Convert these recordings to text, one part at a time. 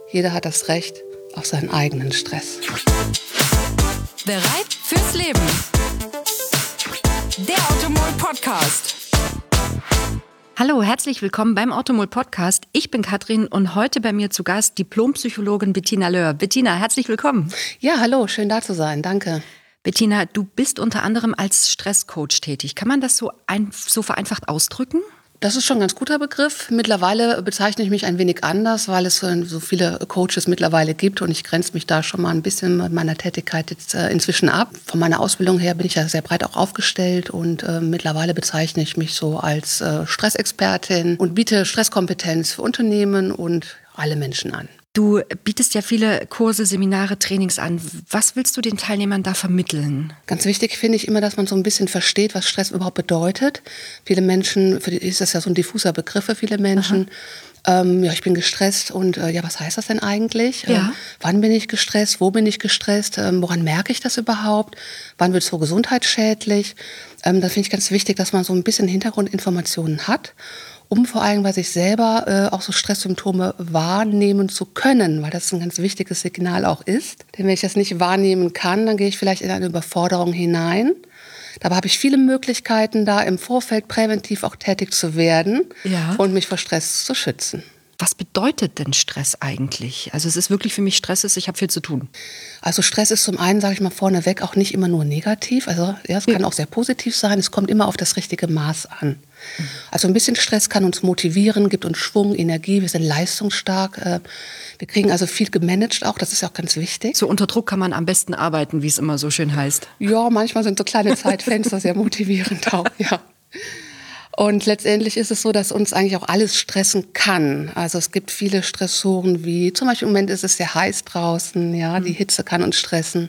Jeder hat das Recht auf seinen eigenen Stress. Bereit fürs Leben. Der Automol-Podcast. Hallo, herzlich willkommen beim Automol-Podcast. Ich bin Katrin und heute bei mir zu Gast Diplompsychologin Bettina Löhr. Bettina, herzlich willkommen. Ja, hallo, schön da zu sein, danke. Bettina, du bist unter anderem als Stresscoach tätig. Kann man das so vereinfacht ausdrücken? Das ist schon ein ganz guter Begriff. Mittlerweile bezeichne ich mich ein wenig anders, weil es so viele Coaches mittlerweile gibt und ich grenze mich da schon mal ein bisschen mit meiner Tätigkeit jetzt inzwischen ab. Von meiner Ausbildung her bin ich ja sehr breit auch aufgestellt und mittlerweile bezeichne ich mich so als Stressexpertin und biete Stresskompetenz für Unternehmen und alle Menschen an. Du bietest ja viele Kurse, Seminare, Trainings an. Was willst du den Teilnehmern da vermitteln? Ganz wichtig finde ich immer, dass man so ein bisschen versteht, was Stress überhaupt bedeutet. Viele Menschen, für die ist das ja so ein diffuser Begriff für viele Menschen. Ich bin gestresst und was heißt das denn eigentlich? Ja. Wann bin ich gestresst? Wo bin ich gestresst? Woran merke ich das überhaupt? Wann wird es so gesundheitsschädlich? Da finde ich ganz wichtig, dass man so ein bisschen Hintergrundinformationen hat, um vor allem bei sich selber auch so Stresssymptome wahrnehmen zu können, weil das ein ganz wichtiges Signal auch ist. Denn wenn ich das nicht wahrnehmen kann, dann gehe ich vielleicht in eine Überforderung hinein. Dabei habe ich viele Möglichkeiten, da im Vorfeld präventiv auch tätig zu werden und mich vor Stress zu schützen. Was bedeutet denn Stress eigentlich? Also es ist wirklich für mich Stress, ich habe viel zu tun. Also Stress ist zum einen, sage ich mal vorneweg, auch nicht immer nur negativ. Also es kann auch sehr positiv sein. Es kommt immer auf das richtige Maß an. Also ein bisschen Stress kann uns motivieren, gibt uns Schwung, Energie. Wir sind leistungsstark. Wir kriegen also viel gemanagt auch. Das ist ja auch ganz wichtig. So unter Druck kann man am besten arbeiten, wie es immer so schön heißt. Ja, manchmal sind so kleine Zeitfenster sehr motivierend auch, ja. Und letztendlich ist es so, dass uns eigentlich auch alles stressen kann. Also es gibt viele Stressoren, wie zum Beispiel im Moment ist es sehr heiß draußen, ja, die Hitze kann uns stressen.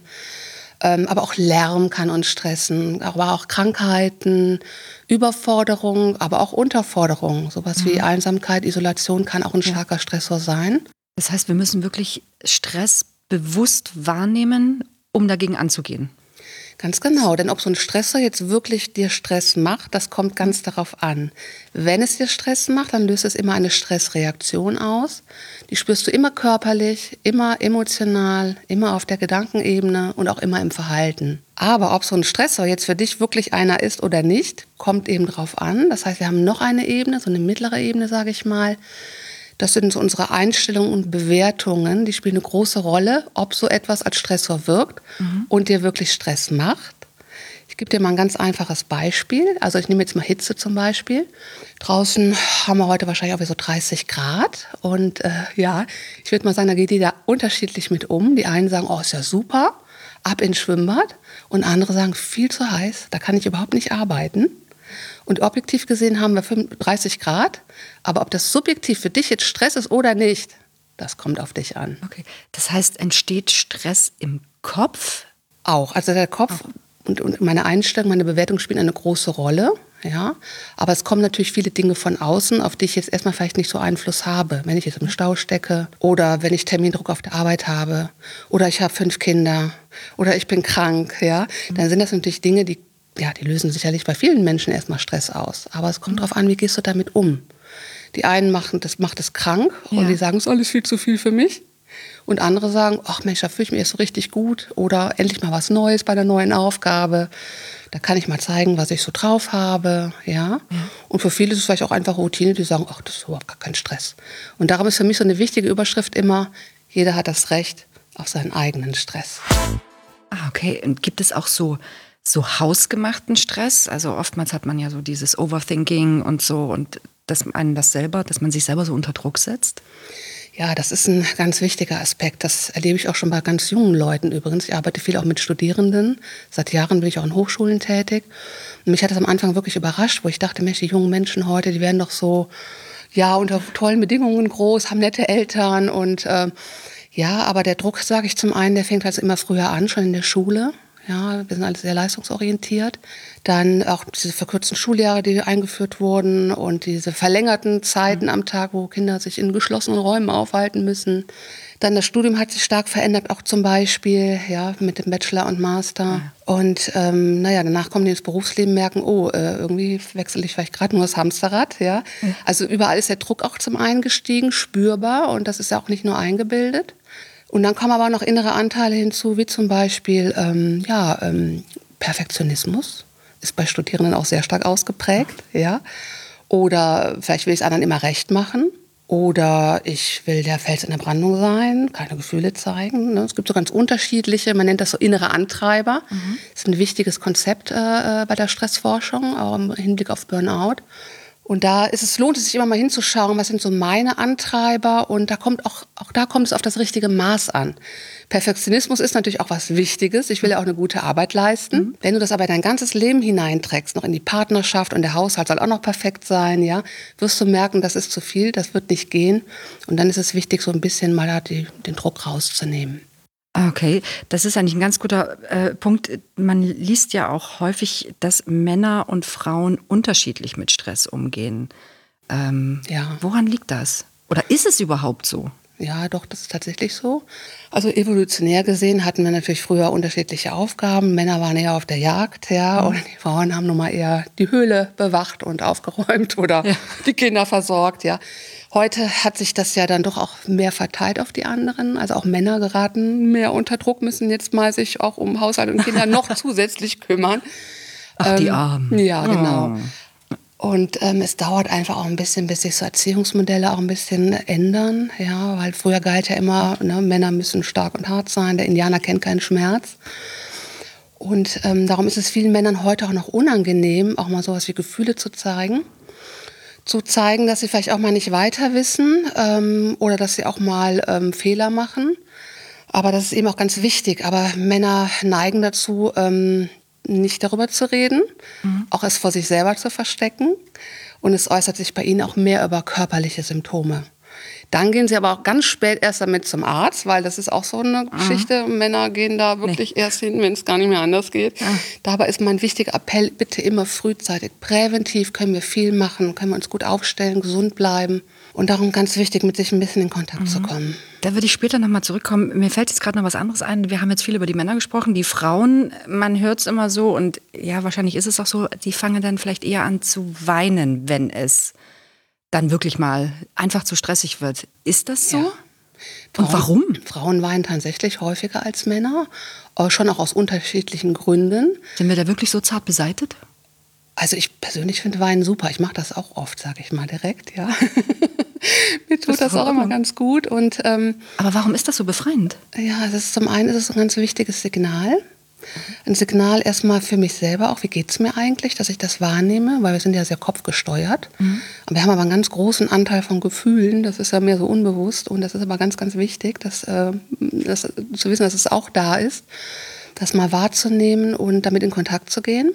Aber auch Lärm kann uns stressen, aber auch Krankheiten, Überforderung, aber auch Unterforderung. Sowas wie Einsamkeit, Isolation kann auch ein starker Stressor sein. Das heißt, wir müssen wirklich Stress bewusst wahrnehmen, um dagegen anzugehen. Ganz genau, denn ob so ein Stressor jetzt wirklich dir Stress macht, das kommt ganz darauf an. Wenn es dir Stress macht, dann löst es immer eine Stressreaktion aus. Die spürst du immer körperlich, immer emotional, immer auf der Gedankenebene und auch immer im Verhalten. Aber ob so ein Stressor jetzt für dich wirklich einer ist oder nicht, kommt eben drauf an. Das heißt, wir haben noch eine Ebene, so eine mittlere Ebene, sage ich mal. Das sind so unsere Einstellungen und Bewertungen, die spielen eine große Rolle, ob so etwas als Stressor wirkt und dir wirklich Stress macht. Ich gebe dir mal ein ganz einfaches Beispiel. Also ich nehme jetzt mal Hitze zum Beispiel. Draußen haben wir heute wahrscheinlich auch so 30 Grad. Und ich würde mal sagen, da geht jeder unterschiedlich mit um. Die einen sagen, oh, ist ja super, ab ins Schwimmbad. Und andere sagen, viel zu heiß, da kann ich überhaupt nicht arbeiten. Und objektiv gesehen haben wir 35 Grad. Aber ob das subjektiv für dich jetzt Stress ist oder nicht, das kommt auf dich an. Okay. Das heißt, entsteht Stress im Kopf? Auch. Also der Kopf und meine Einstellung, meine Bewertung spielen eine große Rolle. Ja, aber es kommen natürlich viele Dinge von außen, auf die ich jetzt erstmal vielleicht nicht so Einfluss habe. Wenn ich jetzt im Stau stecke oder wenn ich Termindruck auf der Arbeit habe oder ich habe 5 Kinder oder ich bin krank, ja, dann sind das natürlich Dinge, die lösen sicherlich bei vielen Menschen erstmal Stress aus. Aber es kommt darauf an, wie gehst du damit um. Die einen macht es krank und die sagen, es ist alles viel zu viel für mich. Und andere sagen, ach Mensch, da fühle ich mich erst so richtig gut. Oder endlich mal was Neues bei der neuen Aufgabe. Da kann ich mal zeigen, was ich so drauf habe. Ja? Und für viele ist es vielleicht auch einfach Routine, die sagen, ach, das ist überhaupt gar kein Stress. Und darum ist für mich so eine wichtige Überschrift immer, jeder hat das Recht auf seinen eigenen Stress. Ah, okay. Und gibt es auch so hausgemachten Stress? Also oftmals hat man ja so dieses Overthinking und so und dass man sich selber so unter Druck setzt. Ja, das ist ein ganz wichtiger Aspekt. Das erlebe ich auch schon bei ganz jungen Leuten übrigens. Ich arbeite viel auch mit Studierenden. Seit Jahren bin ich auch in Hochschulen tätig. Und mich hat das am Anfang wirklich überrascht, wo ich dachte, Mensch, die jungen Menschen heute, die werden doch so, unter tollen Bedingungen groß, haben nette Eltern und aber der Druck, sage ich zum einen, der fängt also immer früher an, schon in der Schule. Ja, wir sind alle sehr leistungsorientiert. Dann auch diese verkürzten Schuljahre, die eingeführt wurden und diese verlängerten Zeiten am Tag, wo Kinder sich in geschlossenen Räumen aufhalten müssen. Dann das Studium hat sich stark verändert, auch zum Beispiel ja, mit dem Bachelor und Master. Ja. Und danach kommen die ins Berufsleben, merken, irgendwie wechsle ich vielleicht gerade nur das Hamsterrad. Ja? Also überall ist der Druck auch zum einen gestiegen, spürbar, und das ist ja auch nicht nur eingebildet. Und dann kommen aber auch noch innere Anteile hinzu, wie zum Beispiel Perfektionismus. Ist bei Studierenden auch sehr stark ausgeprägt. Ja? Oder vielleicht will ich es anderen immer recht machen. Oder ich will der Fels in der Brandung sein, keine Gefühle zeigen. Ne? Es gibt so ganz unterschiedliche, man nennt das so innere Antreiber. Das ist ein wichtiges Konzept bei der Stressforschung, auch im Hinblick auf Burnout. Und lohnt es sich immer mal hinzuschauen, was sind so meine Antreiber, und da kommt es auf das richtige Maß an. Perfektionismus ist natürlich auch was Wichtiges. Ich will ja auch eine gute Arbeit leisten. Wenn du das aber dein ganzes Leben hineinträgst, noch in die Partnerschaft, und der Haushalt soll auch noch perfekt sein, ja, wirst du merken, das ist zu viel, das wird nicht gehen. Und dann ist es wichtig, so ein bisschen mal den Druck rauszunehmen. Okay, das ist eigentlich ein ganz guter Punkt. Man liest ja auch häufig, dass Männer und Frauen unterschiedlich mit Stress umgehen. Woran liegt das? Oder ist es überhaupt so? Ja, doch, das ist tatsächlich so. Also evolutionär gesehen hatten wir natürlich früher unterschiedliche Aufgaben. Männer waren eher auf der Jagd, ja, und die Frauen haben nun mal eher die Höhle bewacht und aufgeräumt oder die Kinder versorgt, ja. Heute hat sich das ja dann doch auch mehr verteilt auf die anderen. Also auch Männer geraten mehr unter Druck, müssen jetzt mal sich auch um Haushalt und Kinder noch zusätzlich kümmern. Ach, die Armen. Ja, genau. Und es dauert einfach auch ein bisschen, bis sich so Erziehungsmodelle auch ein bisschen ändern. Ja, weil früher galt ja immer, ne, Männer müssen stark und hart sein, der Indianer kennt keinen Schmerz. Und darum ist es vielen Männern heute auch noch unangenehm, auch mal sowas wie Gefühle zu zeigen. Zu zeigen, dass sie vielleicht auch mal nicht weiter wissen oder dass sie auch mal Fehler machen. Aber das ist eben auch ganz wichtig. Aber Männer neigen dazu, nicht darüber zu reden, auch es vor sich selber zu verstecken. Und es äußert sich bei ihnen auch mehr über körperliche Symptome. Dann gehen sie aber auch ganz spät erst damit zum Arzt, weil das ist auch so eine Geschichte. Männer gehen da wirklich erst hin, wenn es gar nicht mehr anders geht. Dabei ist mein wichtiger Appell, bitte immer frühzeitig. Präventiv können wir viel machen, können wir uns gut aufstellen, gesund bleiben. Und darum ganz wichtig, mit sich ein bisschen in Kontakt zu kommen. Da würde ich später nochmal zurückkommen. Mir fällt jetzt gerade noch was anderes ein. Wir haben jetzt viel über die Männer gesprochen. Die Frauen, man hört es immer so, und ja, wahrscheinlich ist es auch so, die fangen dann vielleicht eher an zu weinen, wenn es dann wirklich mal einfach zu stressig wird. Ist das so? Ja. Und warum? Frauen weinen tatsächlich häufiger als Männer, schon auch aus unterschiedlichen Gründen. Sind wir da wirklich so zart beseitet? Also ich persönlich finde Weinen super. Ich mache das auch oft, sage ich mal direkt, ja. Mir tut das auch immer ganz gut. Und, aber warum ist das so befreiend? Ja, zum einen ist es ein ganz wichtiges Signal. Ein Signal erstmal für mich selber auch, wie geht es mir eigentlich, dass ich das wahrnehme, weil wir sind ja sehr kopfgesteuert. Wir haben aber einen ganz großen Anteil von Gefühlen, das ist ja mehr so unbewusst, und das ist aber ganz, ganz wichtig, zu wissen, dass es auch da ist, das mal wahrzunehmen und damit in Kontakt zu gehen.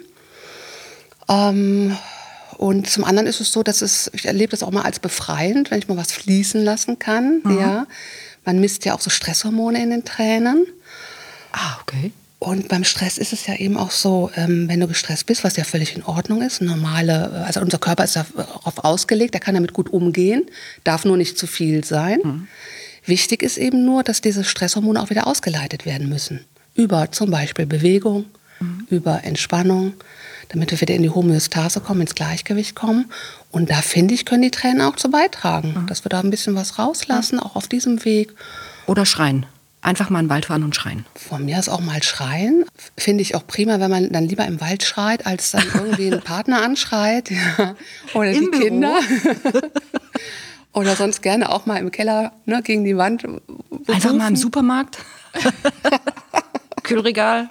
Und zum anderen ist es so, ich erlebe das auch mal als befreiend, wenn ich mal was fließen lassen kann. Ja. Man misst ja auch so Stresshormone in den Tränen. Ah, okay. Und beim Stress ist es ja eben auch so, wenn du gestresst bist, was ja völlig in Ordnung ist, also unser Körper ist darauf ausgelegt, der kann damit gut umgehen, darf nur nicht zu viel sein. Wichtig ist eben nur, dass diese Stresshormone auch wieder ausgeleitet werden müssen. Über zum Beispiel Bewegung, über Entspannung, damit wir wieder in die Homöostase kommen, ins Gleichgewicht kommen. Und da, finde ich, können die Tränen auch zu beitragen, dass wir da ein bisschen was rauslassen, auch auf diesem Weg. Oder schreien. Einfach mal in den Wald fahren und schreien. Von mir aus auch mal schreien. Finde ich auch prima, wenn man dann lieber im Wald schreit, als dann irgendwie einen Partner anschreit. Ja. Oder die Kinder. Oder sonst gerne auch mal im Keller, ne, gegen die Wand berufen. Einfach mal im Supermarkt. Kühlregal.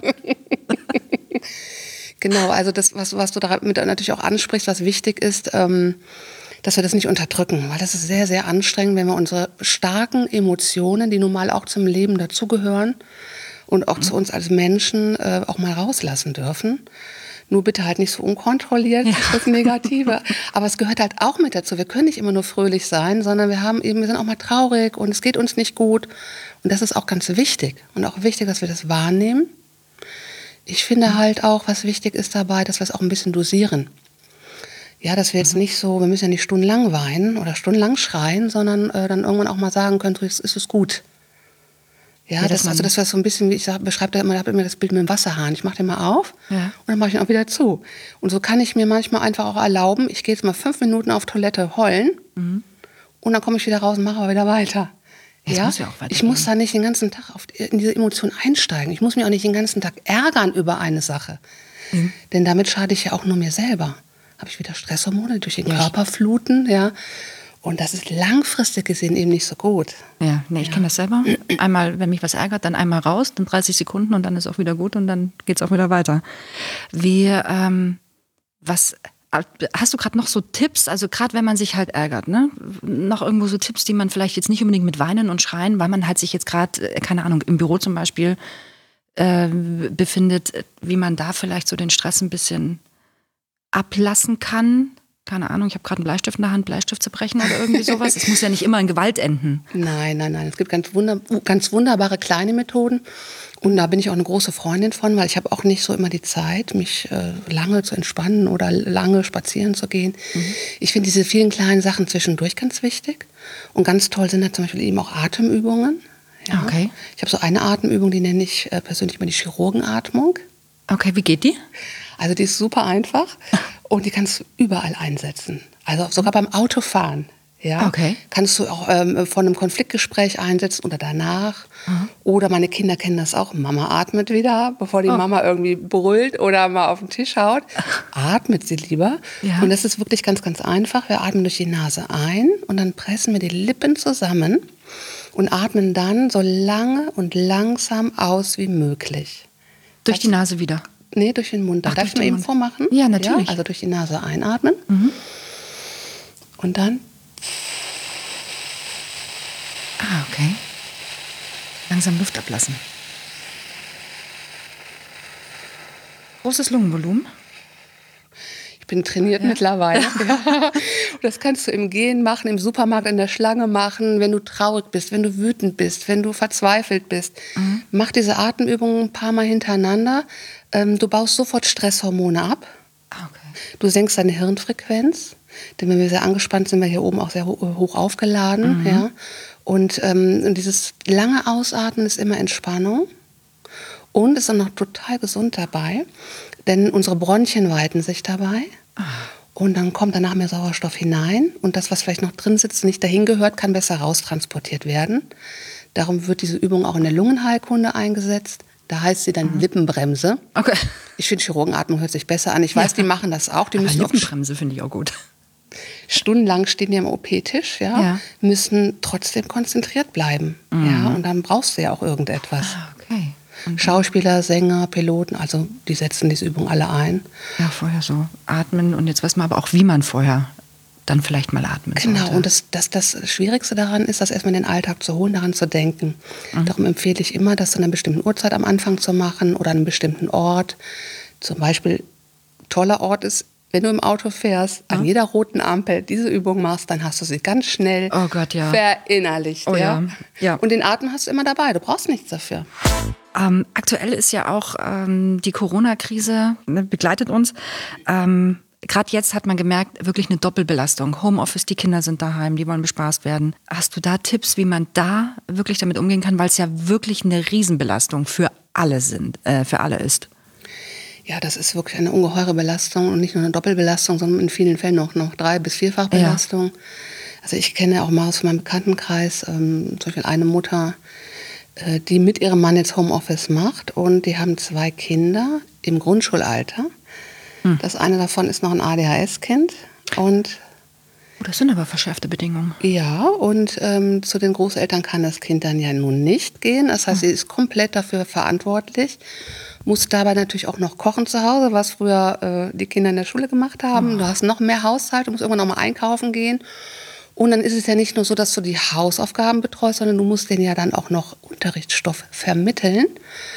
Genau, also das, was du damit natürlich auch ansprichst, was wichtig ist, dass wir das nicht unterdrücken, weil das ist sehr, sehr anstrengend, wenn wir unsere starken Emotionen, die nun mal auch zum Leben dazugehören und auch zu uns als Menschen auch mal rauslassen dürfen. Nur bitte halt nicht so unkontrolliert, das Negative. Aber es gehört halt auch mit dazu. Wir können nicht immer nur fröhlich sein, sondern wir sind auch mal traurig und es geht uns nicht gut. Und das ist auch ganz wichtig. Und auch wichtig, dass wir das wahrnehmen. Ich finde halt auch, was wichtig ist dabei, dass wir es auch ein bisschen dosieren. Ja, dass wir jetzt nicht so, wir müssen ja nicht stundenlang weinen oder stundenlang schreien, sondern dann irgendwann auch mal sagen können, jetzt ist es gut. Ja, das war so ein bisschen, wie ich beschreibe da immer, das Bild mit dem Wasserhahn. Ich mache den mal auf und dann mache ich ihn auch wieder zu. Und so kann ich mir manchmal einfach auch erlauben, ich gehe jetzt mal 5 Minuten auf Toilette heulen und dann komme ich wieder raus und mache aber wieder weiter. Ich muss da nicht den ganzen Tag in diese Emotion einsteigen. Ich muss mich auch nicht den ganzen Tag ärgern über eine Sache. Denn damit schade ich ja auch nur mir selber. Habe ich wieder Stresshormone, die durch den Körper fluten, ja. Und das ist langfristig gesehen eben nicht so gut. Ja, nee, ich kenne das selber. Einmal, wenn mich was ärgert, dann einmal raus, dann 30 Sekunden und dann ist auch wieder gut und dann geht es auch wieder weiter. Hast du gerade noch so Tipps, also gerade wenn man sich halt ärgert, ne? Noch irgendwo so Tipps, die man vielleicht jetzt nicht unbedingt mit Weinen und Schreien, weil man halt sich jetzt gerade, keine Ahnung, im Büro zum Beispiel befindet, wie man da vielleicht so den Stress ein bisschen ablassen kann? Keine Ahnung, ich habe gerade einen Bleistift in der Hand, Bleistift zu brechen oder irgendwie sowas. Es muss ja nicht immer in Gewalt enden. Nein. Es gibt ganz wunderbare kleine Methoden. Und da bin ich auch eine große Freundin von, weil ich habe auch nicht so immer die Zeit, mich lange zu entspannen oder lange spazieren zu gehen. Ich finde diese vielen kleinen Sachen zwischendurch ganz wichtig. Und ganz toll sind da zum Beispiel eben auch Atemübungen. Ja. Okay. Ich habe so eine Atemübung, die nenne ich persönlich immer die Chirurgenatmung. Okay, wie geht die? Also die ist super einfach und die kannst du überall einsetzen. Also sogar beim Autofahren. Ja, okay. Kannst du auch von einem Konfliktgespräch einsetzen oder danach. Oder meine Kinder kennen das auch. Mama atmet wieder, bevor die Mama irgendwie brüllt oder mal auf den Tisch haut. Atmet sie lieber. Ja. Und das ist wirklich ganz, ganz einfach. Wir atmen durch die Nase ein und dann pressen wir die Lippen zusammen und atmen dann so lange und langsam aus wie möglich. Durch die Nase wieder? Nee, durch den Mund. Darf ich mal eben vormachen? Ja, natürlich. Ja, also durch die Nase einatmen. Und dann. Okay. Langsam Luft ablassen. Großes Lungenvolumen. Ich bin trainiert mittlerweile. Ja. Das kannst du im Gehen machen, im Supermarkt, in der Schlange machen, wenn du traurig bist, wenn du wütend bist, wenn du verzweifelt bist. Mach diese Atemübungen ein paar Mal hintereinander. Du baust sofort Stresshormone ab. Okay. Du senkst deine Hirnfrequenz. Denn wenn wir sehr angespannt sind, sind wir hier oben auch sehr hoch aufgeladen. Ja? Und dieses lange Ausatmen ist immer Entspannung. Und ist dann noch total gesund dabei, denn unsere Bronchien weiten sich dabei. Und dann kommt danach mehr Sauerstoff hinein. Und das, was vielleicht noch drin sitzt, nicht dahin gehört, kann besser raustransportiert werden. Darum wird diese Übung auch in der Lungenheilkunde eingesetzt. Da heißt sie dann Lippenbremse. Okay. Ich finde, Chirurgenatmung hört sich besser an. Ich weiß, die machen das auch. Die müssen Lippenbremse finde ich auch gut. Stundenlang stehen die am OP-Tisch, müssen trotzdem konzentriert bleiben. Ja, und dann brauchst du ja auch irgendetwas. Okay. Schauspieler, Sänger, Piloten, also die setzen diese Übung alle ein. Ja, vorher so atmen und jetzt weiß man aber auch, wie man vorher dann vielleicht mal atmen sollte. Genau, und das Schwierigste daran ist, das erstmal in den Alltag zu holen, daran zu denken. Darum empfehle ich immer, das zu einer bestimmten Uhrzeit am Anfang zu machen oder an einem bestimmten Ort. Zum Beispiel, toller Ort ist, wenn du im Auto fährst, an jeder roten Ampel diese Übung machst, dann hast du sie ganz schnell verinnerlicht. Oh, ja. Und den Atem hast du immer dabei, du brauchst nichts dafür. Aktuell ist ja auch die Corona-Krise, begleitet uns. Gerade jetzt hat man gemerkt, wirklich eine Doppelbelastung. Homeoffice, die Kinder sind daheim, die wollen bespaßt werden. Hast du da Tipps, wie man da wirklich damit umgehen kann? Weil es ja wirklich eine Riesenbelastung für alle ist. Ja, das ist wirklich eine ungeheure Belastung und nicht nur eine Doppelbelastung, sondern in vielen Fällen noch 3- bis 4-fach Belastung. Ja. Also ich kenne auch mal aus meinem Bekanntenkreis zum Beispiel eine Mutter, die mit ihrem Mann jetzt Homeoffice macht und die haben 2 Kinder im Grundschulalter. Das eine davon ist noch ein ADHS-Kind und das sind aber verschärfte Bedingungen. Ja, und zu den Großeltern kann das Kind dann ja nun nicht gehen. Das heißt, sie ist komplett dafür verantwortlich, muss dabei natürlich auch noch kochen zu Hause, was früher die Kinder in der Schule gemacht haben. Du hast noch mehr Haushalt, du musst irgendwann noch mal einkaufen gehen. Und dann ist es ja nicht nur so, dass du die Hausaufgaben betreust, sondern du musst denen ja dann auch noch Unterrichtsstoff vermitteln.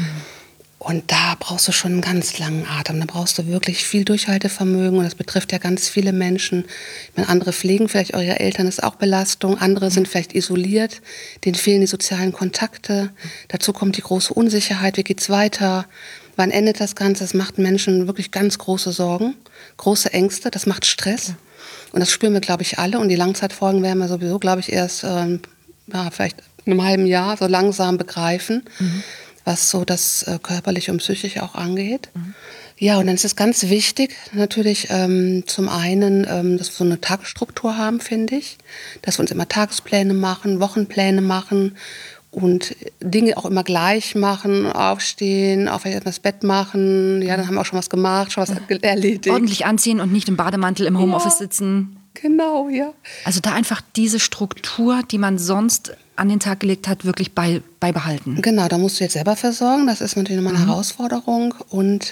Und da brauchst du schon einen ganz langen Atem. Da brauchst du wirklich viel Durchhaltevermögen. Und das betrifft ja ganz viele Menschen. Ich meine, andere pflegen vielleicht eure Eltern, das ist auch Belastung. Andere sind vielleicht isoliert, denen fehlen die sozialen Kontakte. Dazu kommt die große Unsicherheit. Wie geht's weiter? Wann endet das Ganze? Das macht Menschen wirklich ganz große Sorgen, große Ängste. Das macht Stress. Und das spüren wir, glaube ich, alle. Und die Langzeitfolgen werden wir sowieso, glaube ich, erst vielleicht einem halben Jahr so langsam begreifen, was so das körperliche und psychische auch angeht. Ja, und dann ist es ganz wichtig, natürlich zum einen, dass wir so eine Tagesstruktur haben, finde ich, dass wir uns immer Tagespläne machen, Wochenpläne machen und Dinge auch immer gleich machen, aufstehen, auch vielleicht das Bett machen, ja, dann haben wir auch schon was gemacht, schon was erledigt. Ordentlich anziehen und nicht im Bademantel im Homeoffice sitzen. Genau, ja. Also da einfach diese Struktur, die man sonst an den Tag gelegt hat, wirklich beibehalten. Genau, da musst du jetzt selber versorgen. Das ist natürlich nochmal eine Herausforderung. Und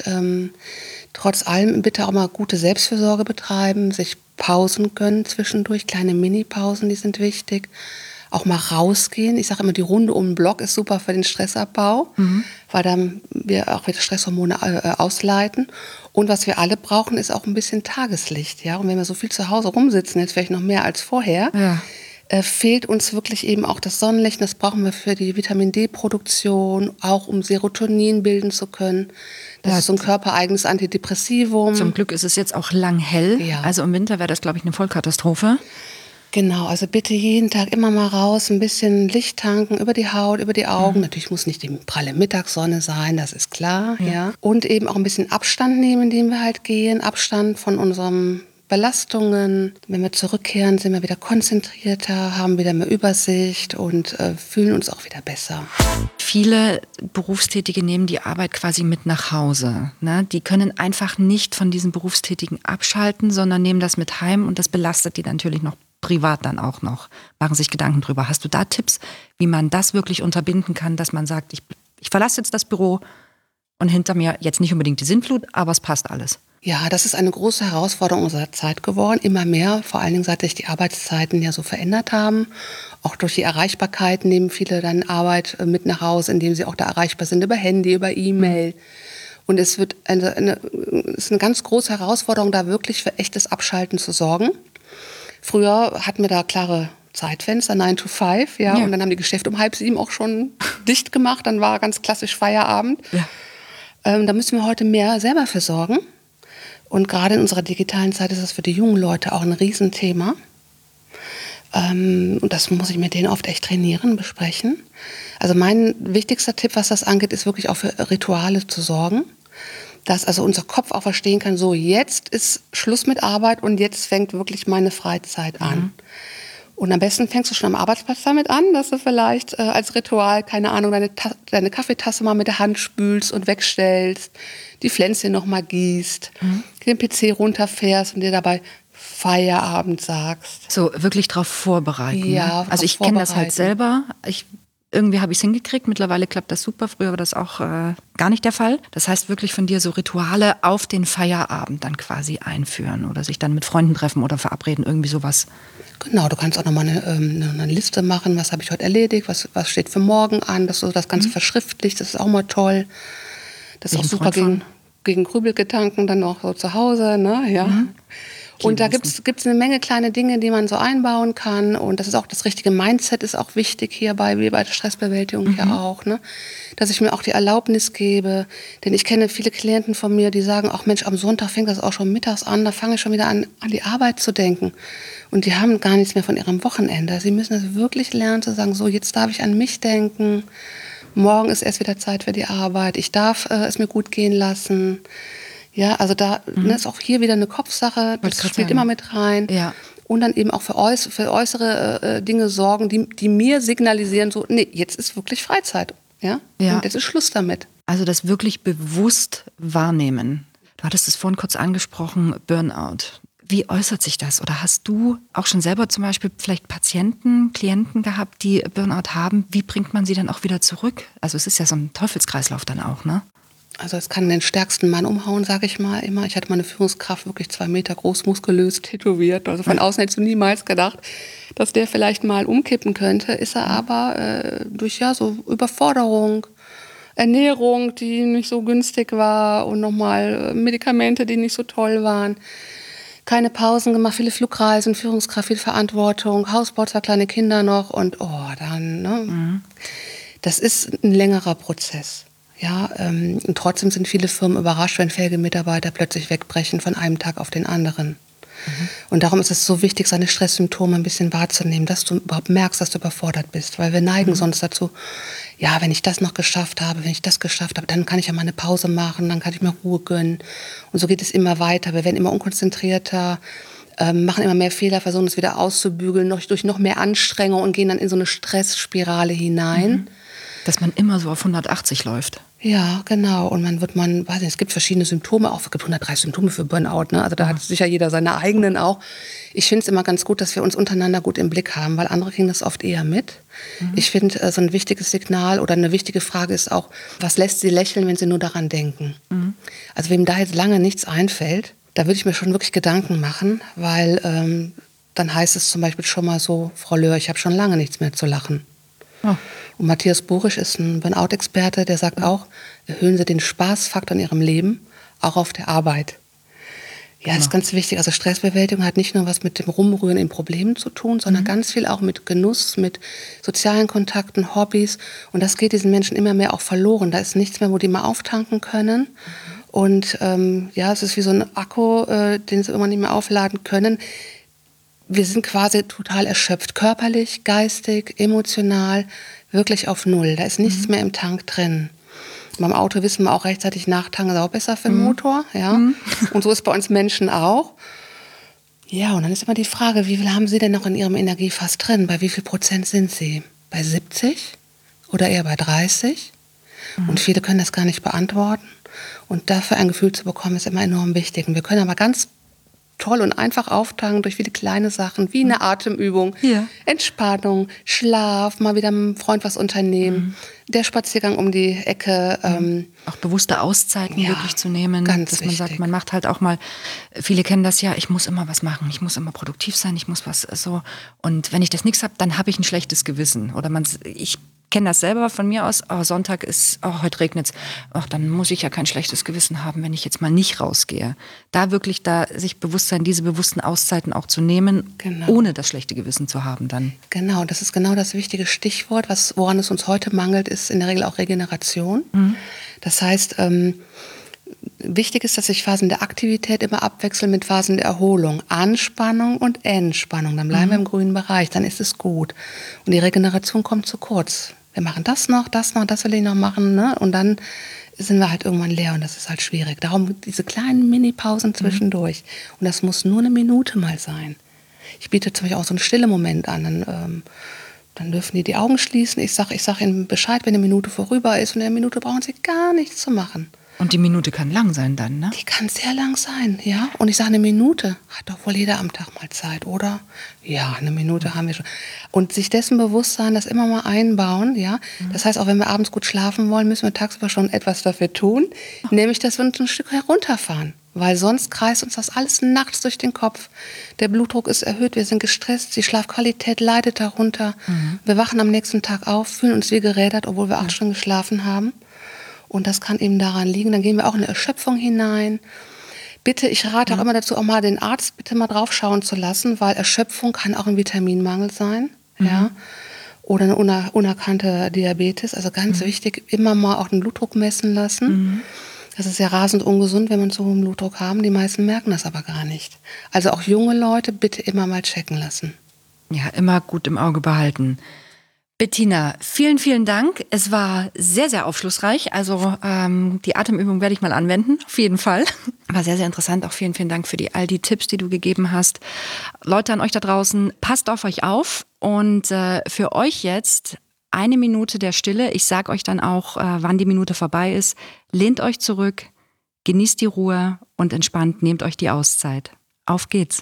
trotz allem bitte auch mal gute Selbstfürsorge betreiben, sich Pausen gönnen zwischendurch, kleine Mini-Pausen, die sind wichtig. Auch mal rausgehen. Ich sage immer, die Runde um den Block ist super für den Stressabbau, weil dann wir auch wieder Stresshormone ausleiten. Und was wir alle brauchen, ist auch ein bisschen Tageslicht. Ja? Und wenn wir so viel zu Hause rumsitzen, jetzt vielleicht noch mehr als vorher, fehlt uns wirklich eben auch das Sonnenlicht. Das brauchen wir für die Vitamin-D-Produktion, auch um Serotonin bilden zu können. Das ist so ein körpereigenes Antidepressivum. Zum Glück ist es jetzt auch lang hell. Ja. Also im Winter wäre das, glaube ich, eine Vollkatastrophe. Genau, also bitte jeden Tag immer mal raus, ein bisschen Licht tanken über die Haut, über die Augen. Natürlich muss nicht die pralle Mittagssonne sein, das ist klar. Ja. Und eben auch ein bisschen Abstand nehmen, indem wir halt gehen. Abstand von unseren Belastungen. Wenn wir zurückkehren, sind wir wieder konzentrierter, haben wieder mehr Übersicht und fühlen uns auch wieder besser. Viele Berufstätige nehmen die Arbeit quasi mit nach Hause. Ne? Die können einfach nicht von diesen Berufstätigen abschalten, sondern nehmen das mit heim und das belastet die natürlich noch privat dann auch noch. Machen sich Gedanken drüber. Hast du da Tipps, wie man das wirklich unterbinden kann, dass man sagt, ich verlasse jetzt das Büro und hinter mir jetzt nicht unbedingt die Sintflut, aber es passt alles? Ja, das ist eine große Herausforderung unserer Zeit geworden. Immer mehr, vor allen Dingen seit sich die Arbeitszeiten ja so verändert haben. Auch durch die Erreichbarkeit nehmen viele dann Arbeit mit nach Hause, indem sie auch da erreichbar sind über Handy, über E-Mail. Und es wird ist eine ganz große Herausforderung, da wirklich für echtes Abschalten zu sorgen. Früher hatten wir da klare Zeitfenster, 9 to 5, ja, und dann haben die Geschäfte um 6:30 auch schon dicht gemacht, dann war ganz klassisch Feierabend. Ja. Da müssen wir heute mehr selber für sorgen. Und gerade in unserer digitalen Zeit ist das für die jungen Leute auch ein Riesenthema. Und das muss ich mit denen oft echt trainieren, besprechen. Also mein wichtigster Tipp, was das angeht, ist wirklich auch für Rituale zu sorgen. Dass also unser Kopf auch verstehen kann, so jetzt ist Schluss mit Arbeit und jetzt fängt wirklich meine Freizeit an. Und am besten fängst du schon am Arbeitsplatz damit an, dass du vielleicht als Ritual, keine Ahnung, deine Kaffeetasse mal mit der Hand spülst und wegstellst, die Pflänzchen noch mal gießt, den PC runterfährst und dir dabei Feierabend sagst. So wirklich drauf vorbereiten. Ja, ne? Also ich kenne das halt selber. Irgendwie habe ich es hingekriegt. Mittlerweile klappt das super. Früher war das auch gar nicht der Fall. Das heißt wirklich von dir so Rituale auf den Feierabend dann quasi einführen oder sich dann mit Freunden treffen oder verabreden, irgendwie sowas. Genau, du kannst auch nochmal eine Liste machen, was habe ich heute erledigt, was steht für morgen an, dass du das Ganze verschriftlichst, das ist auch mal toll. Das ist auch super gegen Grübelgedanken dann auch so zu Hause, ne? Ja. Und da gibt's eine Menge kleine Dinge, die man so einbauen kann. Und das ist auch das richtige Mindset ist auch wichtig hierbei, wie bei der Stressbewältigung ja auch, ne? Dass ich mir auch die Erlaubnis gebe. Denn ich kenne viele Klienten von mir, die sagen, ach Mensch, am Sonntag fängt das auch schon mittags an, da fange ich schon wieder an die Arbeit zu denken. Und die haben gar nichts mehr von ihrem Wochenende. Sie müssen das wirklich lernen zu sagen, so jetzt darf ich an mich denken. Morgen ist erst wieder Zeit für die Arbeit. Ich darf es mir gut gehen lassen. Ja, also da ist auch hier wieder eine Kopfsache, das spielt immer mit rein. Ja. Und dann eben auch für äußere Dinge sorgen, die mir signalisieren, so, nee, jetzt ist wirklich Freizeit. Ja? Und jetzt ist Schluss damit. Also das wirklich bewusst wahrnehmen. Du hattest es vorhin kurz angesprochen, Burnout. Wie äußert sich das? Oder hast du auch schon selber zum Beispiel vielleicht Patienten, Klienten gehabt, die Burnout haben? Wie bringt man sie dann auch wieder zurück? Also es ist ja so ein Teufelskreislauf dann auch, ne? Also es kann den stärksten Mann umhauen, sage ich mal immer. Ich hatte mal eine Führungskraft, wirklich 2 Meter groß, muskulös, tätowiert. Also von außen hättest du niemals gedacht, dass der vielleicht mal umkippen könnte. Ist er aber durch so Überforderung, Ernährung, die nicht so günstig war und nochmal Medikamente, die nicht so toll waren. Keine Pausen gemacht, viele Flugreisen, Führungskraft, viel Verantwortung, Hausbau, 2 kleine Kinder noch und dann, ne? Das ist ein längerer Prozess. Ja, und trotzdem sind viele Firmen überrascht, wenn fähige Mitarbeiter plötzlich wegbrechen von einem Tag auf den anderen. Und darum ist es so wichtig, seine Stresssymptome ein bisschen wahrzunehmen, dass du überhaupt merkst, dass du überfordert bist. Weil wir neigen sonst dazu, ja, wenn ich das noch geschafft habe, wenn ich das geschafft habe, dann kann ich ja mal eine Pause machen, dann kann ich mir Ruhe gönnen. Und so geht es immer weiter. Wir werden immer unkonzentrierter, machen immer mehr Fehler, versuchen es wieder auszubügeln, durch noch mehr Anstrengung und gehen dann in so eine Stressspirale hinein. Dass man immer so auf 180 läuft. Ja, genau. Und weiß nicht, es gibt verschiedene Symptome, auch es gibt 103 Symptome für Burnout, ne? Also da hat sicher jeder seine eigenen auch. Ich finde es immer ganz gut, dass wir uns untereinander gut im Blick haben, weil andere kriegen das oft eher mit. Ich finde, so ein wichtiges Signal oder eine wichtige Frage ist auch, was lässt sie lächeln, wenn sie nur daran denken? Also wem da jetzt lange nichts einfällt, da würde ich mir schon wirklich Gedanken machen, weil dann heißt es zum Beispiel schon mal so, Frau Löhr, ich habe schon lange nichts mehr zu lachen. Oh. Und Matthias Burisch ist ein Burnout-Experte, der sagt auch, erhöhen Sie den Spaßfaktor in Ihrem Leben, auch auf der Arbeit. Ja, das ist ganz wichtig. Also Stressbewältigung hat nicht nur was mit dem Rumrühren in Problemen zu tun, sondern ganz viel auch mit Genuss, mit sozialen Kontakten, Hobbys. Und das geht diesen Menschen immer mehr auch verloren. Da ist nichts mehr, wo die mal auftanken können. Und ja, es ist wie so ein Akku, den sie immer nicht mehr aufladen können. Wir sind quasi total erschöpft, körperlich, geistig, emotional, wirklich auf Null. Da ist nichts mehr im Tank drin. Beim Auto wissen wir auch rechtzeitig nachtanken, ist auch besser für den Motor. Ja? Und so ist bei uns Menschen auch. Ja, und dann ist immer die Frage, wie viel haben Sie denn noch in Ihrem Energiefass drin? Bei wie viel Prozent sind Sie? Bei 70 oder eher bei 30? Und viele können das gar nicht beantworten. Und dafür ein Gefühl zu bekommen, ist immer enorm wichtig. Und wir können aber ganz toll und einfach auftanken durch viele kleine Sachen, wie eine Atemübung, Entspannung, Schlaf, mal wieder mit einem Freund was unternehmen, der Spaziergang um die Ecke. Auch bewusste Auszeiten wirklich zu nehmen, ganz dass man sagt, wichtig. man macht halt auch mal, viele kennen das ja, ich muss immer was machen, ich muss immer produktiv sein, ich muss was so, und wenn ich das nichts habe, dann habe ich ein schlechtes Gewissen. Oder ich kenne das selber von mir aus, Sonntag ist, heute regnet's, dann muss ich ja kein schlechtes Gewissen haben, wenn ich jetzt mal nicht rausgehe. Da wirklich sich bewusst sein, diese bewussten Auszeiten auch zu nehmen, ohne das schlechte Gewissen zu haben dann. Genau, das ist genau das wichtige Stichwort, woran es uns heute mangelt, ist in der Regel auch Regeneration. Das heißt, wichtig ist, dass sich Phasen der Aktivität immer abwechseln mit Phasen der Erholung. Anspannung und Entspannung. Dann bleiben wir im grünen Bereich, dann ist es gut. Und die Regeneration kommt zu kurz. Wir machen das noch, das will ich noch machen. Ne? Und dann sind wir halt irgendwann leer und das ist halt schwierig. Darum diese kleinen Mini-Pausen zwischendurch. Und das muss nur eine Minute mal sein. Ich biete zum Beispiel auch so einen stille Moment an. Dann dürfen die Augen schließen. Ich sag Ihnen Bescheid, wenn eine Minute vorüber ist. Und in der Minute brauchen Sie gar nichts zu machen. Und die Minute kann lang sein dann, ne? Die kann sehr lang sein, ja. Und ich sage, eine Minute hat doch wohl jeder am Tag mal Zeit, oder? Ja, eine Minute haben wir schon. Und sich dessen bewusst sein, das immer mal einbauen, ja. Das heißt, auch wenn wir abends gut schlafen wollen, müssen wir tagsüber schon etwas dafür tun. Nämlich, dass wir uns ein Stück herunterfahren. Weil sonst kreist uns das alles nachts durch den Kopf. Der Blutdruck ist erhöht, wir sind gestresst, die Schlafqualität leidet darunter. Wir wachen am nächsten Tag auf, fühlen uns wie gerädert, obwohl wir 8 Stunden geschlafen haben. Und das kann eben daran liegen. Dann gehen wir auch in eine Erschöpfung hinein. Bitte, ich rate auch immer dazu, auch mal den Arzt bitte mal drauf schauen zu lassen, weil Erschöpfung kann auch ein Vitaminmangel sein. Ja? Oder eine unerkannte Diabetes. Also ganz wichtig, immer mal auch den Blutdruck messen lassen. Das ist ja rasend ungesund, wenn man so einen Blutdruck haben. Die meisten merken das aber gar nicht. Also auch junge Leute bitte immer mal checken lassen. Ja, immer gut im Auge behalten. Bettina, vielen, vielen Dank. Es war sehr, sehr aufschlussreich. Also die Atemübung werde ich mal anwenden, auf jeden Fall. War sehr, sehr interessant. Auch vielen, vielen Dank für all die Tipps, die du gegeben hast. Leute an euch da draußen, passt auf euch auf. Und für euch jetzt 1 Minute der Stille. Ich sage euch dann auch, wann die Minute vorbei ist. Lehnt euch zurück, genießt die Ruhe und entspannt nehmt euch die Auszeit. Auf geht's.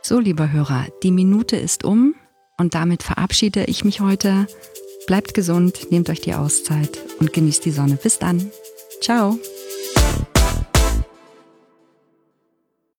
So, lieber Hörer, die Minute ist um und damit verabschiede ich mich heute. Bleibt gesund, nehmt euch die Auszeit und genießt die Sonne. Bis dann. Ciao.